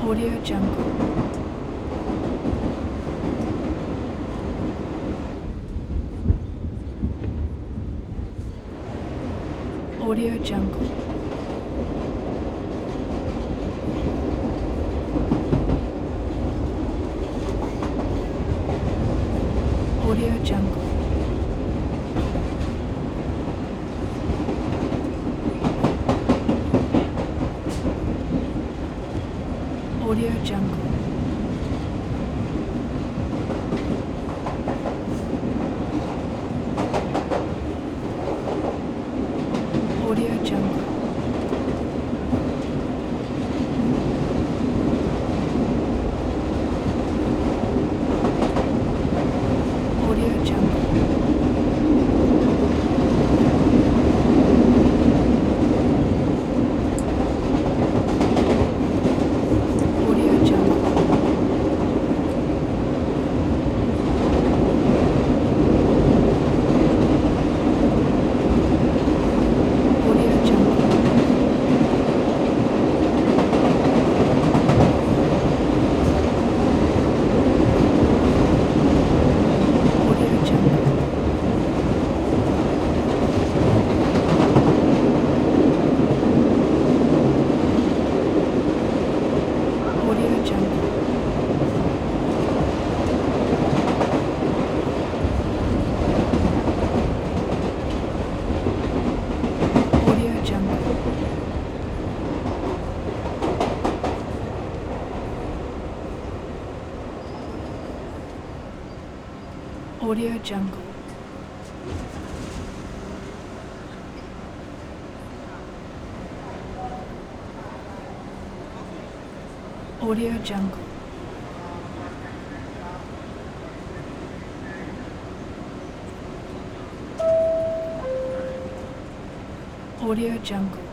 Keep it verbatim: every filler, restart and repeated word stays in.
Audio Jungle. Audio Jungle. Audio Jungle. Audio Jungle. Audio Jungle. Audio Jungle. Audio Jungle. Audio Jungle. Audio Jungle. Audio Jungle. Audio Jungle. Audio Jungle. Audio Jungle. Audio Jungle.